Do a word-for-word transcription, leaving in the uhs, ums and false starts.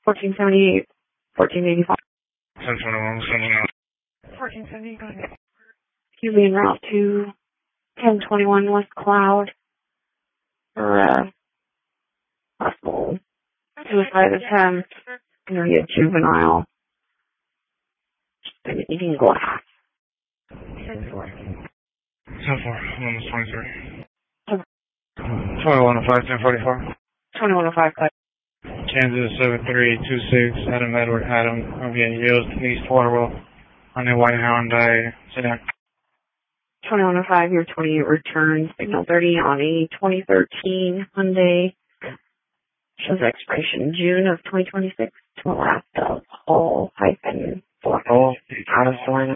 fourteen seventy-eight, fourteen eighty-five. ten twenty-one, someone else. fourteen seventy-eight, you'll be en route to ten twenty-one West Cloud for uh, possible suicide attempt. Gonna be a juvenile. Been eating glass. ten four, I'm on the twenty-three. twenty-one oh five, ten forty-four. twenty-one oh five, Kansas seven three two six, Adam Edward Adam, I'm getting yields to East Waterville on the White Hyundai sedan. twenty-one oh five, your twenty-eight return, signal thirty on a twenty thirteen Hyundai. Shows expiration June of twenty twenty-six to Alaska, Hall hyphen four. Oh, out of Salina.